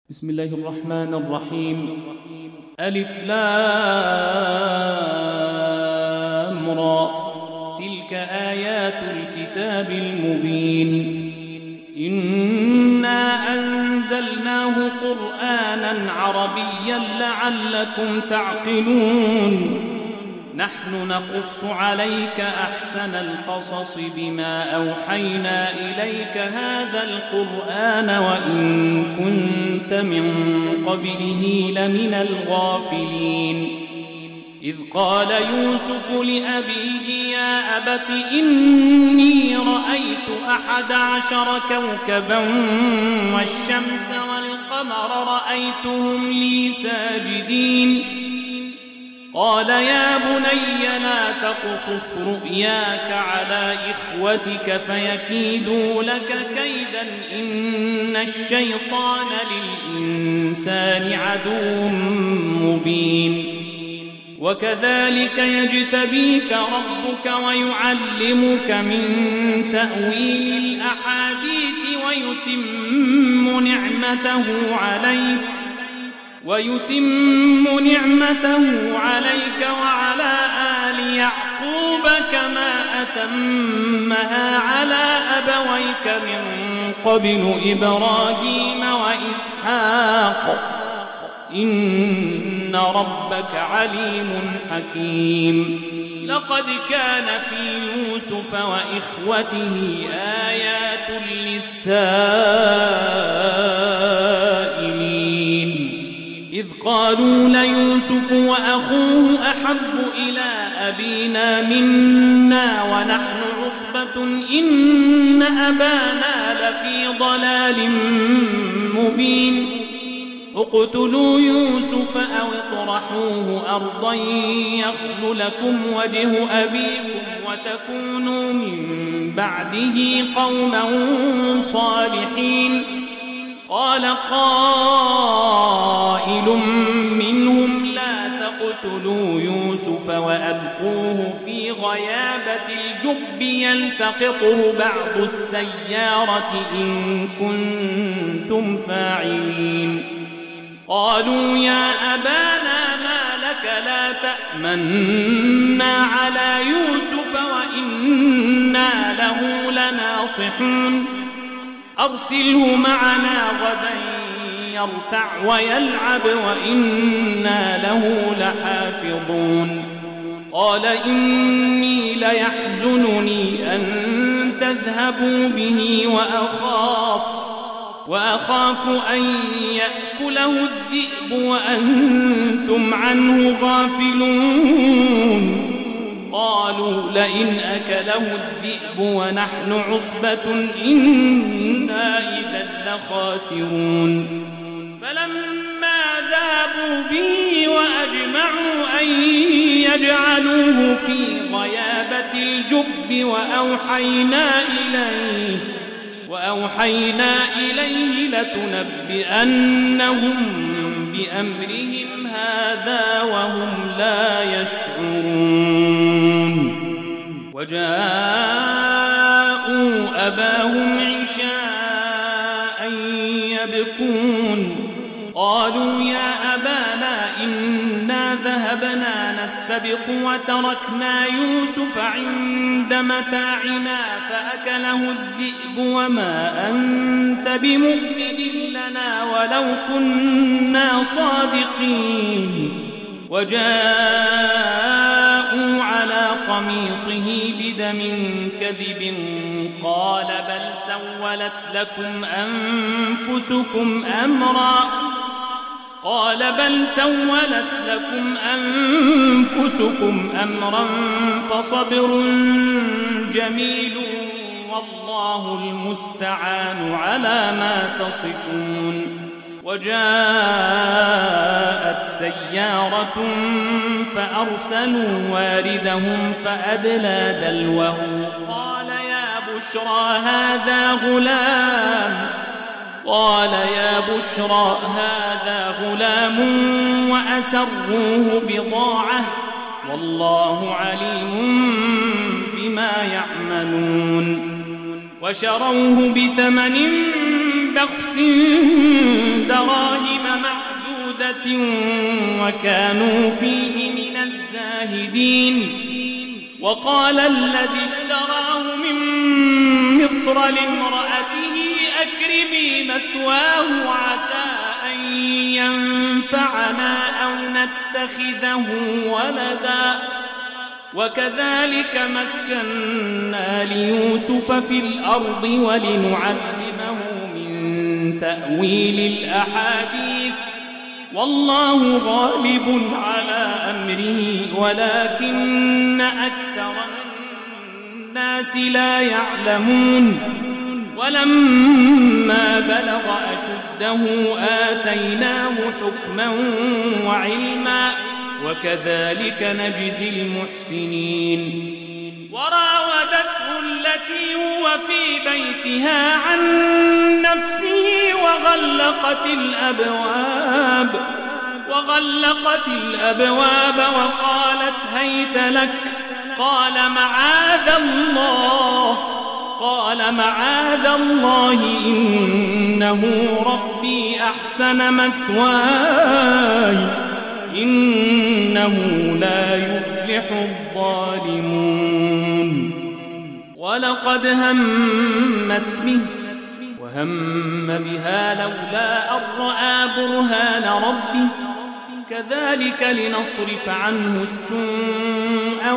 بسم الله الرحمن الرحيم. ألف لام را، تلك آيات الكتاب المبين. إنا أنزلناه قرآنا عربيا لعلكم تعقلون. نحن نقص عليك أحسن القصص بما أوحينا إليك هذا القرآن وإن كنت من قبله لمن الغافلين. إذ قال يوسف لأبيه يا أبت إني رأيت 11 كوكبا والشمس والقمر رأيتهم لي ساجدين. قال يا بني لا تقصص رؤياك على إخوتك فيكيدوا لك كيدا إن الشيطان للإنسان عدو مبين. وكذلك يجتبيك ربك ويعلمك من تأويل الأحاديث ويتم نعمته عليك وعلى آل يعقوب كما أتمها على أبويك من قبل إبراهيم وإسحاق إن ربك عليم حكيم. لقد كان في يوسف وإخوته آيات للسائلين. إذ قالوا ليوسف وأخوه أحب إلى أبينا منا ونحن عصبة إن أبانا لفي ضلال مبين. اقتلوا يوسف أو اطرحوه أرضا يخل لكم وجه أبيكم وتكونوا من بعده قوما صالحين. قال قائل منهم لا تقتلوا يوسف وألقوه في غيابة الجب يلتقطه بعض السيارة إن كنتم فاعلين. قالوا يا أبانا ما لك لا تأمنا على يوسف وإنا له لناصحون. أرسله معنا غدا يرتع ويلعب وإنا له لحافظون. قال إني ليحزنني أن تذهبوا به وأخاف أن يأكله الذئب وأنتم عنه غافلون. قالوا لئن أكله الذئب ونحن عصبة إنا إذا لخاسرون. فلما ذهبوا به وأجمعوا أن يجعلوه في غيابة الجب وأوحينا إليه لتنبئنهم بأمرهم هذا وهم لا يشعرون. وجاءوا أباهم عشاء يبكون. قالوا يا أبانا إنا ذهبنا نستبق وتركنا يوسف عند متاعنا فأكله الذئب وما أنت بمؤمن لنا ولو كنا صادقين. وجاءوا على قميصه بدم كذب قال بل سولت لكم أنفسكم أمرا فصبر جميل والله المستعان على ما تصفون. وجاءت سيارة فأرسلوا واردهم فأدلى دلوه قال يا بشرى هذا غلام وأسروه بضاعة والله عليم بما يعملون. وشروه بثمن بخس دراهم وكانوا فيه من الزاهدين. وقال الذي اشتراه من مصر لامرأته أكرمي مثواه عسى أن ينفعنا أو نتخذه ولدا. وكذلك مكنا ليوسف في الأرض ولنعلمه من تأويل الأحاديث والله غالب على أمره ولكن أكثر الناس لا يعلمون. ولما بلغ أشده آتيناه حكما وعلما وكذلك نجزي المحسنين. وراودته التي هو في بيتها عن نفسه وغلقت الأبواب وقالت هيت لك. قال معاذ الله إنه ربي أحسن مثواي إنه لا يفلح الظالمون. ولقد همت به وهم بها لولا أن رأى برهان ربه كذلك لنصرف عنه السوء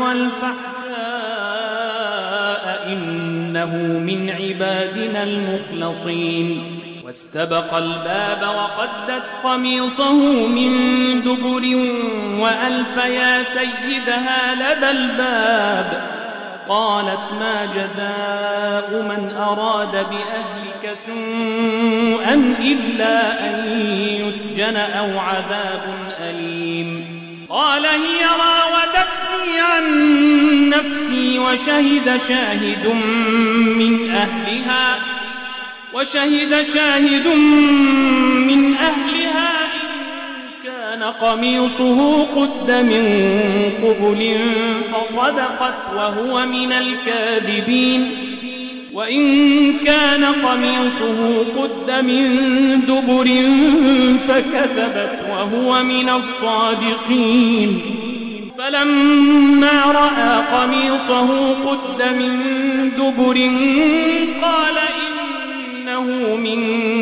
والفحشاء إنه من عبادنا المخلصين. واستبق الباب وقدت قميصه من دبر وألف يا سيدها لدى الباب. قالت ما جزاء من أراد بأهلك سوءا إلا أن يسجن أو عذاب أليم. قال هي راودتني عن نفسي وشهد شاهد من أهلها إن كان قميصه قد من قبل فصدقت وهو من الكاذبين وإن كان قميصه قد من دبر فكذبت وهو من الصادقين. فلما رأى قميصه قد من دبر قال إنه من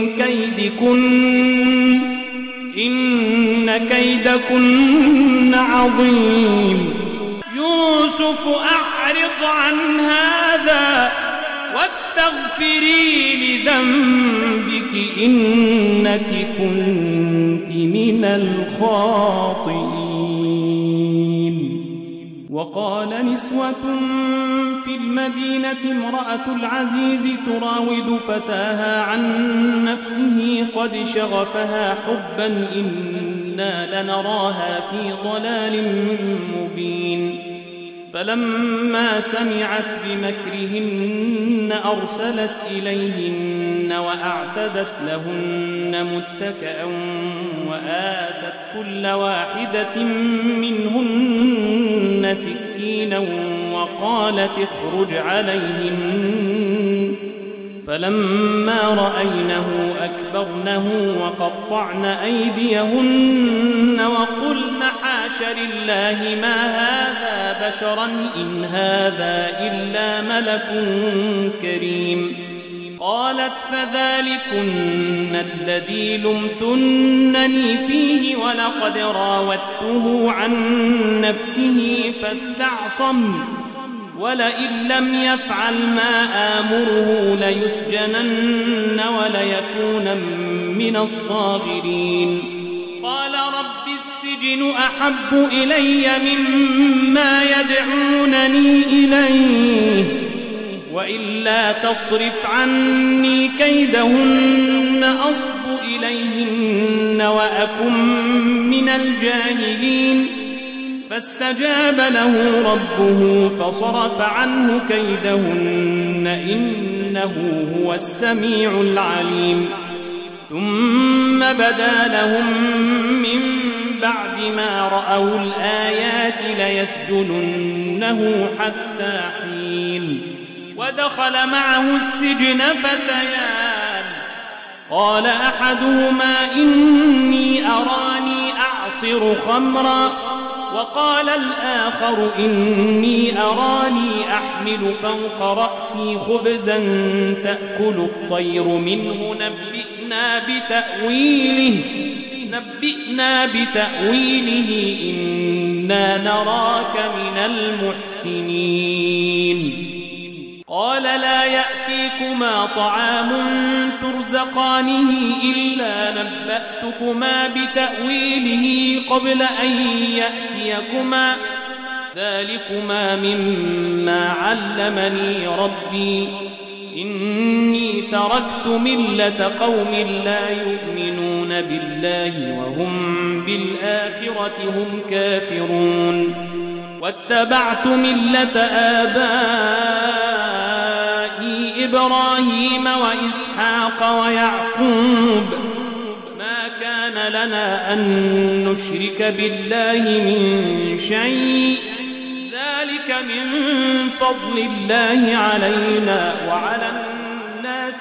كيدكن إن كيدكن عظيم. يوسف أعرض عن هذا واستغفري لذنبك إنك كنت من الخاطئين. وقال نسوة في المدينة امرأة العزيز تراود فتاها عن نفسه قد شغفها حبا إنا لنراها في ضلال مبين. فلما سمعت بمكرهن أرسلت إليهن وأعتدت لهن متكئا وآتت كل واحدة منهن سكينا وقالت اخرج عليهن. فلما رأينه أكبرنه وقطعن أيديهن وقلن حاش لله ما هذا بشرا إن هذا إلا ملك كريم. قالت فذلكن الذي لمتنني فيه ولقد راودته عن نفسه فاستعصم ولئن لم يفعل ما آمره ليسجنن وليكون من الصاغرين. قال رب السجن أحب إلي مما يدعونني إليه وإلا تصرف عني كيدهن أصب إليهن وأكن من الجاهلين. فاستجاب له ربه فصرف عنه كيدهن إنه هو السميع العليم. ثم بدا لهم من بعد ما رأوا الآيات ليسجننه حتى حين. ودخل معه السجن فتيان قال أحدهما إني أراني أعصر خمرا وقال الآخر إني أراني أحمل فوق رأسي خبزا تأكل الطير منه نبئنا بتأويله إنا نراك من المحسنين قال لا يأتيكما طعام ترزقانه إلا نبأتكما بتأويله قبل أن يأتيكما ذلكما مما علمني ربي إني تركت ملة قوم لا يؤمنون بالله وهم بالآخرة هم كافرون واتبعت ملة آبائي إبراهيم وإسحاق ويعقوب ما كان لنا أن نشرك بالله من شيء ذلك من فضل الله علينا وعلى الناس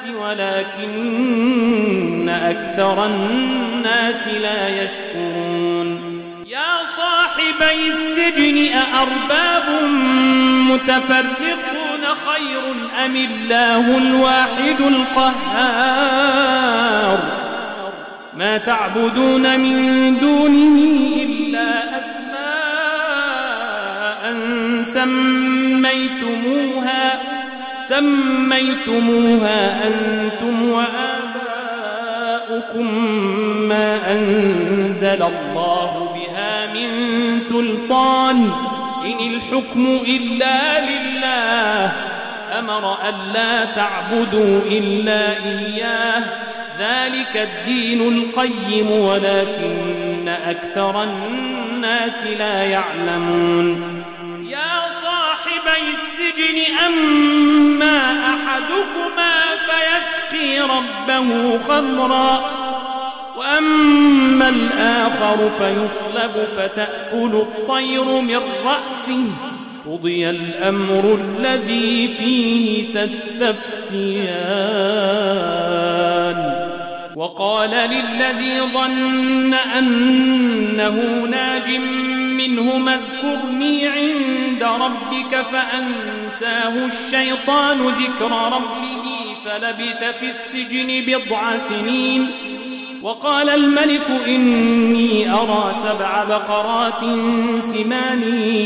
ولكن أكثر الناس لا يشكرون يا صاحبي السجن أأرباب متفرقون خير أم الله الواحد القهار ما تعبدون من دونه إلا أسماء سميتموها أنتم وآباؤكم ما أنزل الله بها من سلطان إن الحكم إلا لله أمر ألا تعبدوا إلا إياه ذلك الدين القيم ولكن أكثر الناس لا يعلمون يا صاحبي السجن أما أحدكما فيسقي ربه خمرا وأما الآخر فيصلب فتأكل الطير من رأسه قضي الأمر الذي فيه تستفتيان وقال للذي ظن أنه ناج منهما اذكرني عند ربك فأنساه الشيطان ذكر ربه فلبث في السجن 9 سنين وقال الملك إني أرى 7 بقرات سمان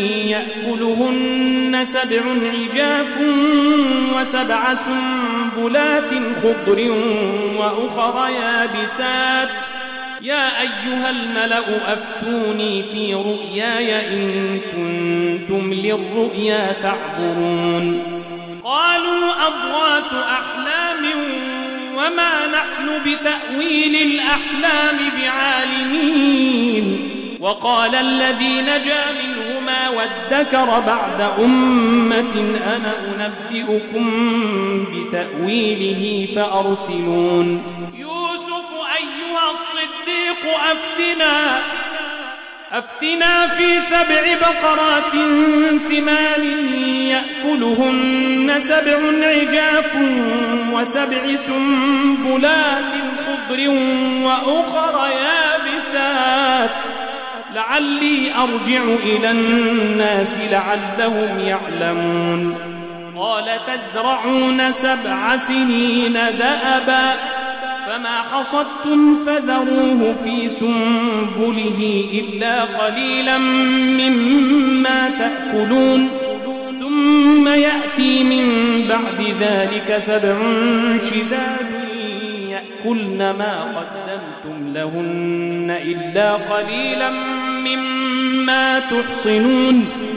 يأكلهن 7 عجاف و7 سنبلات خضر وأخر يابسات يا أيها الملأ أفتوني في رؤياي إن كنتم للرؤيا تعبرون قالوا أضغاث أحلام وما نحن بتأويل الأحلام بعالمين وقال الذي نجا منهما وادكر بعد أمة أنا أنبئكم بتأويله فأرسلون يوسف أيها الصديق أفتنا في 7 بقرات سمان يأكلهن 7 عجاف و7 سنبلات خضر وأخر يابسات لعلي أرجع إلى الناس لعلهم يعلمون قال تزرعون 7 سنين دأبا فما حصدتم فذروه في سنبله إلا قليلا مما تأكلون ثم يأتي من بعد ذلك 7 شداد يأكلن ما قدمتم لهن إلا قليلا مما تحصنون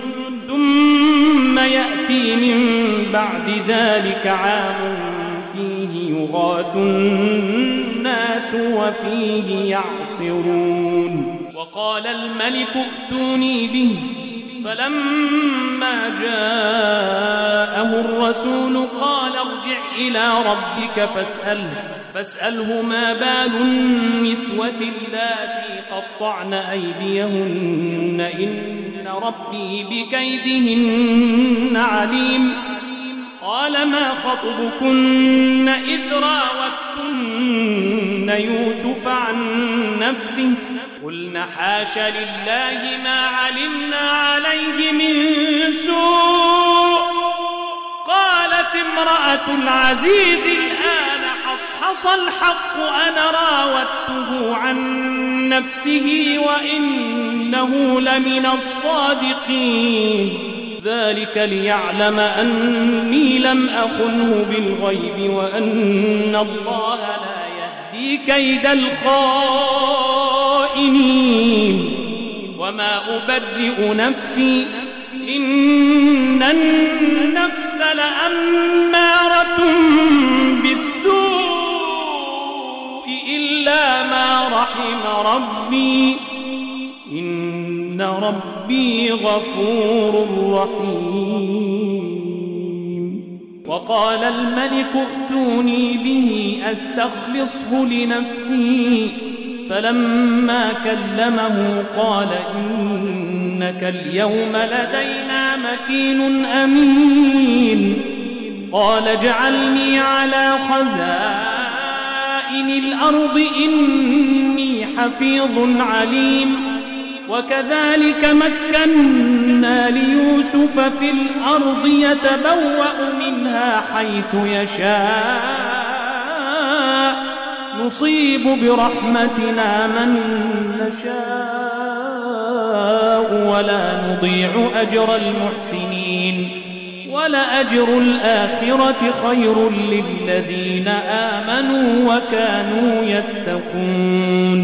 ثم يأتي من بعد ذلك عام فيه يغاث الناس وفيه يعصرون وقال الملك ائتوني به فلما جاءه الرسول قال ارجع إلى ربك فاسأله ما بال النسوة اللاتي قطعن أيديهن إن ربي بكيدهن عليم قال ما خطبكن إذ راوتن يوسف عن نفسه قلنا حاش لله ما علمنا عليه من سوء. قالت امرأة العزيز الآن حصحص الحق أنا راودته عن نفسه وإنه لمن الصادقين. ذلك ليعلم أني لم أخنه بالغيب وأن الله لا يهدي كيد الخائنين. وما أبرئ نفسي إن النفس لأمارة بالسوء إلا ما رحم ربي إن ربي غفور رحيم. وقال الملك ائتوني به أستخلصه لنفسي. فلما كلمه قال إنك اليوم لدينا مكين أمين. قال اجعلني على خزائن الأرض إني حفيظ عليم. وكذلك مكنا ليوسف في الأرض يتبوأ منها حيث يشاء نصيب برحمتنا من نشاء ولا نضيع أجر المحسنين. ولأجر الآخرة خير للذين آمنوا وكانوا يتقون.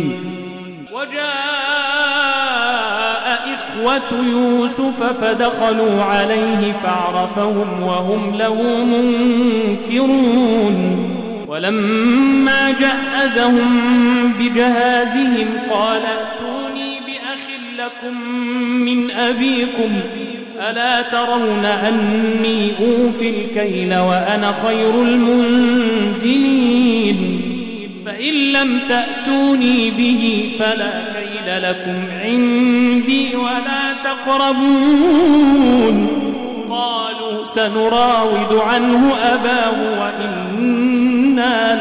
وجاء إخوة يوسف فدخلوا عليه فعرفهم وهم له منكرون. ولما جهزهم بجهازهم قال ائتوني بأخ لكم من أبيكم ألا ترون أني أوفي الكيل وأنا خير المنزلين. فإن لم تأتوني به فلا كيل لكم عندي ولا تقربون. قالوا سنراود عنه أباه وإنا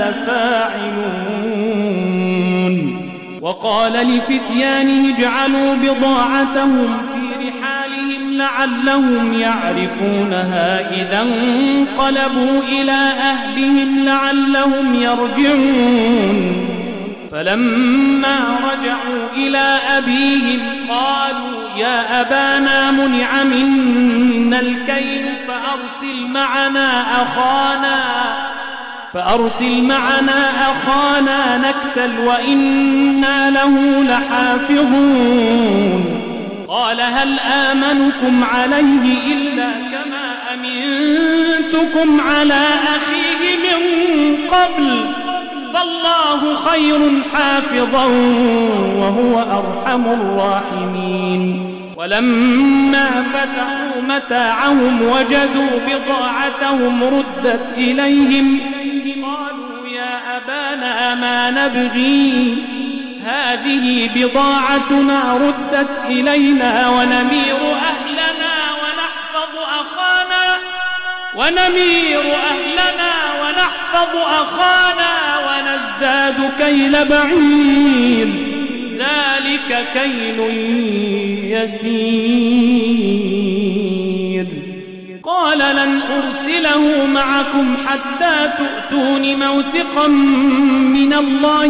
لفاعلون. وقال لفتيانه اجعلوا بضاعتهم في رحالهم لعلهم يعرفونها إذا انقلبوا إلى أهلهم لعلهم يرجعون. فلما رجعوا إلى أبيهم قالوا يا أبانا منع منا الكيل فأرسل معنا أخانا نكتل وإنا له لحافظون. قال هل آمنكم عليه إلا كما أمنتكم على أخيه من قبل فالله خير حافظا وهو أرحم الراحمين. ولما فتحوا متاعهم وجدوا بضاعتهم ردت إليهم قالوا يا أبانا ما نبغي هذه بضاعتنا ردت إلينا ونمير أهلنا ونحفظ أخانا ونزداد كيل بعير ذلك كيل يسير. قال لن أرسله معكم حتى تؤتون موثقا من الله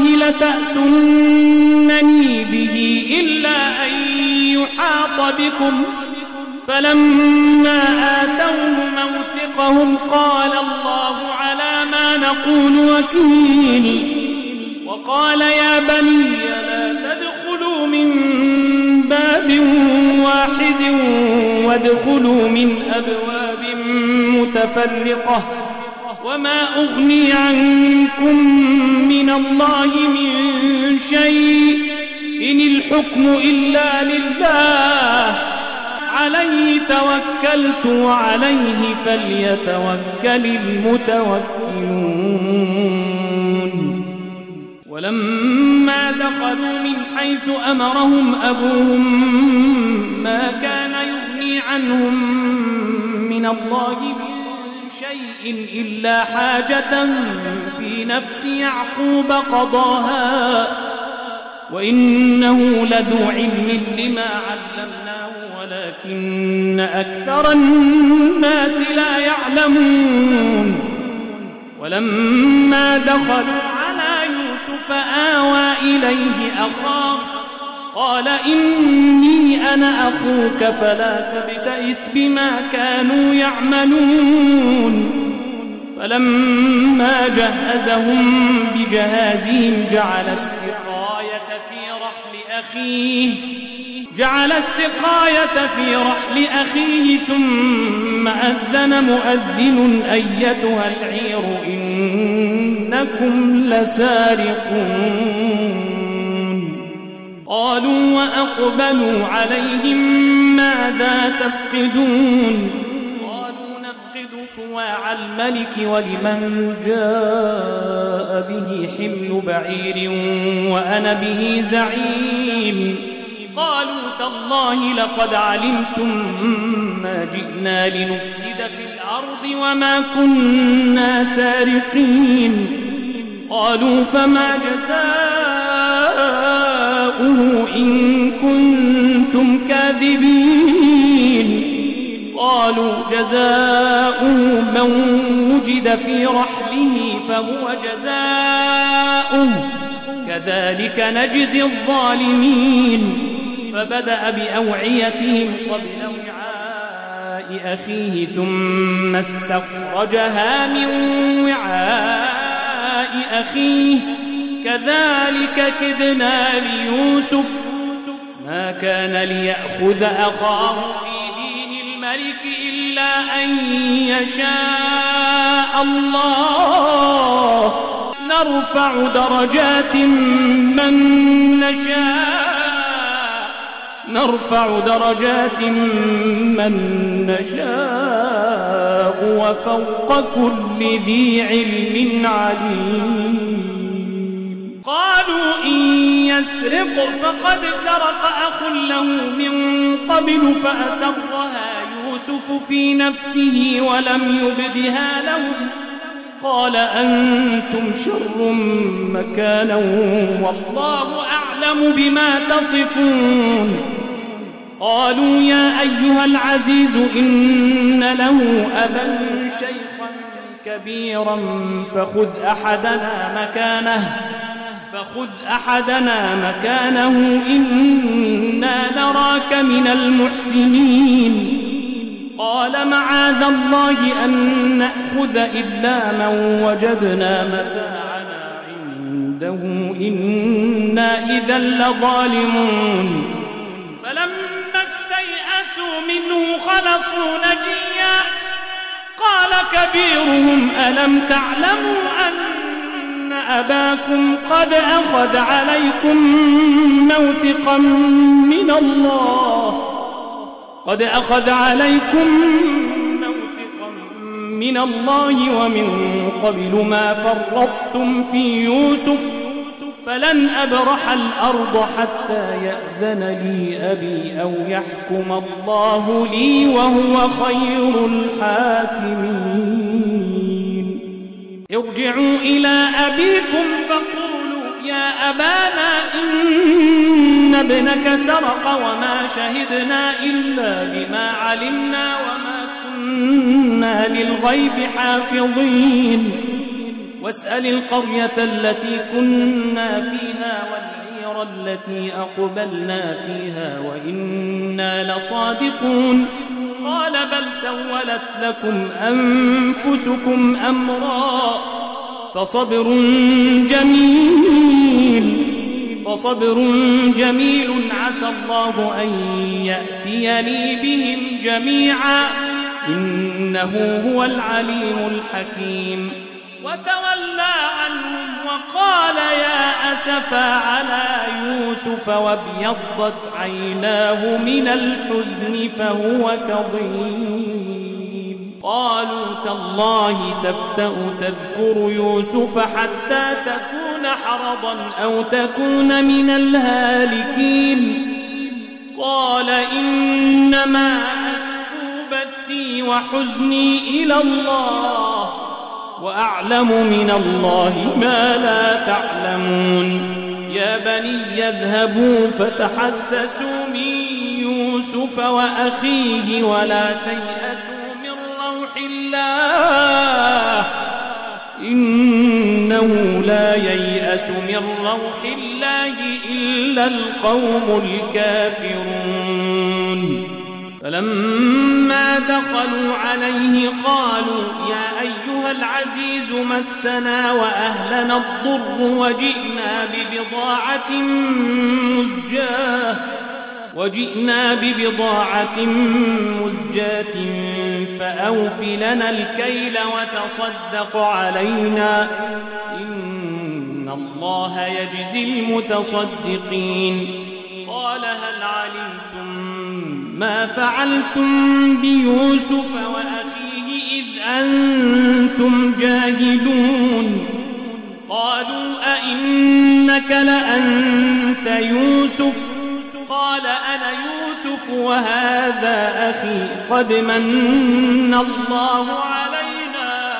لتأتونني به إلا أن يحاط بكم. فلما آتوه موثقهم قال الله على ما نقول وكيل. وقال يا بني لا تدخلوا من باب واحد وادخلوا من أبواب متفرقة وما أغني عنكم من الله من شيء إن الحكم إلا لله عليه توكلت وعليه فليتوكل المتوكلون. ولما دخلوا من حيث أمرهم أبوهم ما كان يغني عنهم من الله من شيء إلا حاجة في نفس يعقوب وإنه لذو علم لما علمناه ولكن أكثر الناس لا يعلمون ولما دخلوا على يوسف آوى إليه أخاه قال إني أنا أخوك فلا تبتئس بما كانوا يعملون فلما جهزهم بجهازهم جعل السقاية في رحل أخيه ثم أذن مؤذن أيتها العير إنكم لسارقون قالوا وأقبلوا عليهم ماذا تفقدون قالوا نفقد صواع الملك ولمن جاء به حمل بعير وأنا به زعيم قالوا تالله لقد علمتم ما جئنا لنفسد في الأرض وما كنا سارقين قالوا فما جزاؤه إن كنتم كاذبين قالوا جزاؤه من وجد في رحله فهو جزاؤه كذلك نجزي الظالمين فبدأ بأوعيتهم قبل وعاء أخيه ثم استخرجها من وعاء أخيه كذلك كدنا ليوسف ما كان ليأخذ أخاه في دين الملك إلا أن يشاء الله نرفع درجات من نشاء وفوق كل ذي علم عليم قالوا إن يسرق فقد سرق أخ له من قبل فأسرها يوسف في نفسه ولم يبدها لهم قال أنتم شر مكانا والله أعلم بما تصفون قالوا يا أيها العزيز إن له أبا شيخا كبيرا فخذ أحدنا مكانه إنا نراك من المحسنين قال معاذ الله أن نأخذ إلا من وجدنا متاعنا عنده إنا إذا لظالمون فلما استيئسوا منه خلصوا نجيا قال كبيرهم ألم تعلموا أن أباكم قد أخذ عليكم موثقا من الله ومن قبل ما فرطتم في يوسف فلن أبرح الأرض حتى يأذن لي أبي أو يحكم الله لي وهو خير الحاكمين ارجعوا إلى أبيكم فقولوا يا أبانا إن ابنك سرق وما شهدنا إلا بما علمنا وما كنا للغيب حافظين واسأل القرية التي كنا فيها والعير التي أقبلنا فيها وإنا لصادقون قال بل سولت لكم أنفسكم أمرا فصبر جميل عسى الله أن يأتيني بهم جميعا إنه هو العليم الحكيم وتولى عنهم وقال يا أسفا على يوسف وابيضت عيناه من الحزن فهو كظيم قالوا تالله تفتأ تذكر يوسف حتى تكون حرضا أو تكون من الهالكين قال إنما أشكو بثي وحزني إلى الله وأعلم من الله ما لا تعلمون يا بني اذهبوا فتحسسوا من يوسف وأخيه ولا تيأسوا من روح الله إنه لا ييأس من روح الله إلا القوم الكافرون. فلما دخلوا عليه قالوا يا أيها العزيز مسنا وأهلنا الضر وجئنا ببضاعة مزجاة فأوف لنا الكيل وتصدق علينا إن الله يجزي المتصدقين. قال هل علمتم ما فعلتم بيوسف وأخيه إذ أنتم جاهلون؟ قالوا أئنك لأنت يوسف؟ قال أنا يوسف وهذا أخي قد من الله علينا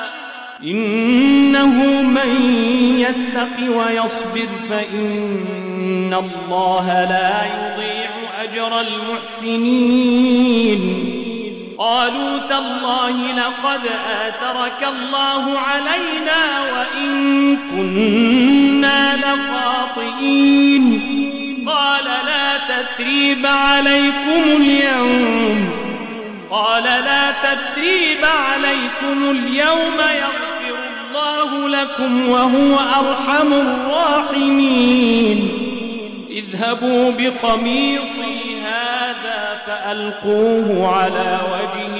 إنه من يتق ويصبر فإن الله لا يضيع أجر المحسنين. قالوا تالله لقد آثرك الله علينا وإن كنا لخاطئين. قال لا تثريب عليكم اليوم يغفر الله لكم وهو أرحم الراحمين. اذهبوا بقميصي هذا فألقوه على وجه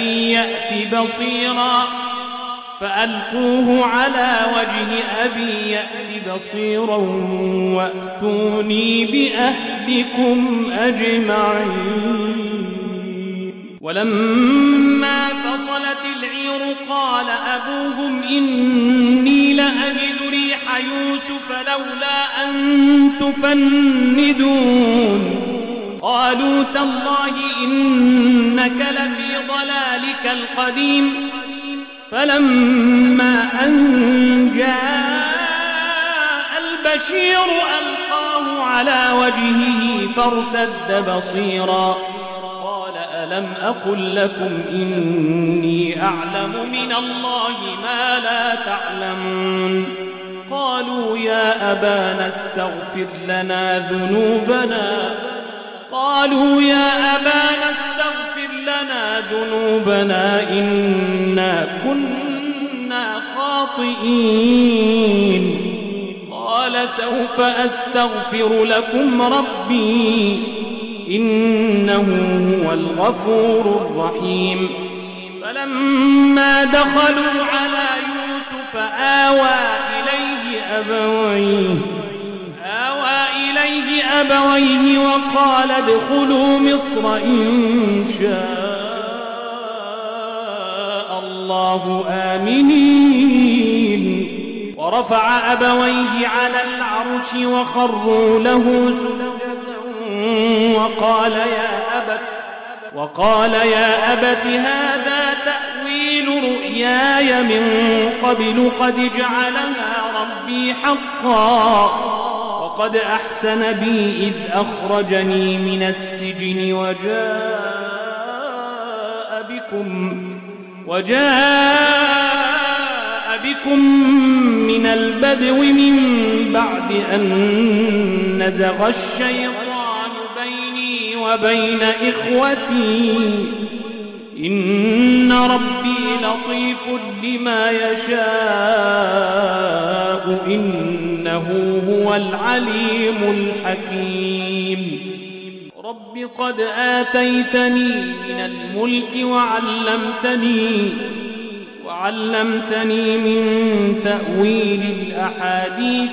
أبي يأت بصيرا وأتوني بأهلكم أجمعين. ولما فصلت العير قال أبوهم إني لأجد ريح يوسف لولا أن تفندون. قالوا تالله إنك لفي ضلالك القديم. فلما أن جاء البشير ألقاه على وجهه فارتد بصيرا قال ألم أقل لكم إني أعلم من الله ما لا تعلمون. قالوا يا أبانا استغفر لنا ذنوبنا إنا كنا خاطئين. قال سوف أستغفر لكم ربي إنه هو الغفور الرحيم. فلما دخلوا على يوسف آوى إليه أبويه وقال ادخلوا مصر إن شاء الله آمنين. ورفع أبويه على العرش وخروا له سجدا وقال يا أبت هذا تأويل رؤياي من قبل قد جعلها ربي حقا وقد أحسن بي إذ أخرجني من السجن وجاء بكم من البدو من بعد أن نزغ الشيطان بيني وبين إخوتي إن ربي لطيف لما يشاء إنه هو العليم الحكيم. رب قد آتيتني من الملك وعلمتني من تأويل الأحاديث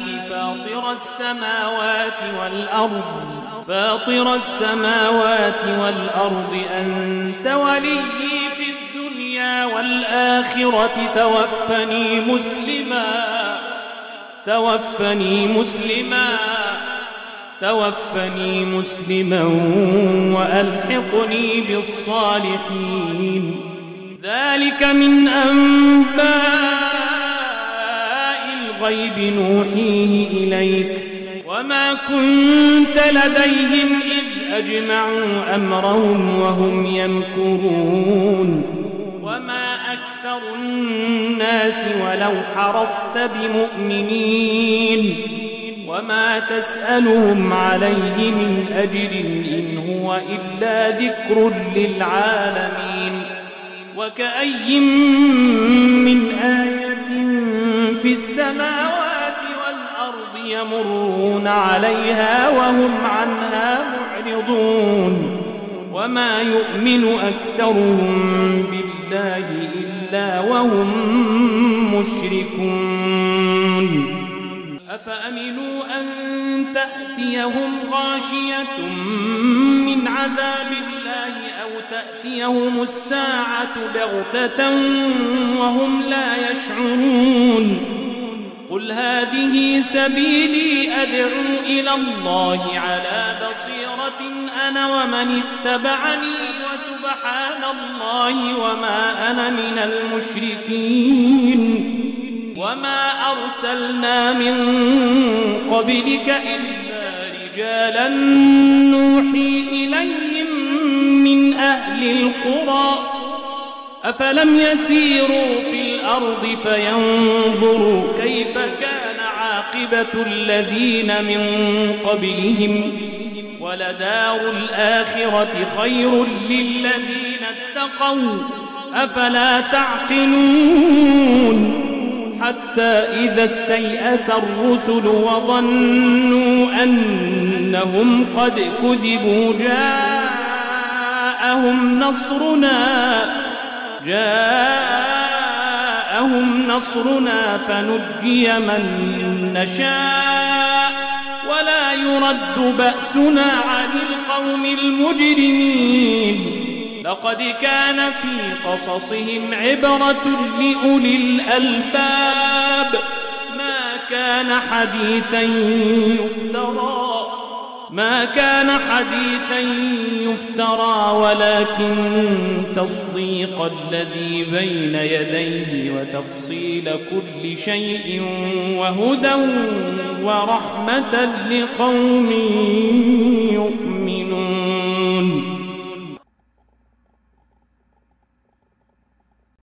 فاطر السماوات والأرض أنت ولي في الدنيا والآخرة توفني مسلما وألحقني بالصالحين. ذلك من أنباء الغيب نوحيه إليك وما كنت لديهم إذ أجمعوا أمرهم وهم يمكرون وما أكثر الناس ولو حرصت بمؤمنين وما تسألهم عليه من أجر إن هو إلا ذكر للعالمين وكأي من آية في السماوات والأرض يمرون عليها وهم عنها معرضون وما يؤمن أكثرهم بالله إلا وهم مشركون أفأمنوا أن تأتيهم غاشية من عذاب الله أو تأتيهم الساعة بغتة وهم لا يشعرون قل هذه سبيلي أدعو إلى الله على بصيرة أنا ومن اتبعني وسبحان الله وما أنا من المشركين وما أرسلنا من قبلك إلا رجالا نوحي إليهم من أهل القرى أفلم يسيروا في الأرض فينظروا كيف كان عاقبة الذين من قبلهم ولدار الآخرة خير للذين اتقوا أفلا تعقلون حتى إذا استيأس الرسل وظنوا أنهم قد كذبوا جاءهم نصرنا فنجي من نشاء ولا يرد بأسنا عن القوم المجرمين لقد كان في قصصهم عبرة لأولي الألباب ما كان حديثا يفترى ولكن تصديق الذي بين يديه وتفصيل كل شيء وهدى ورحمة لقوم يؤمنون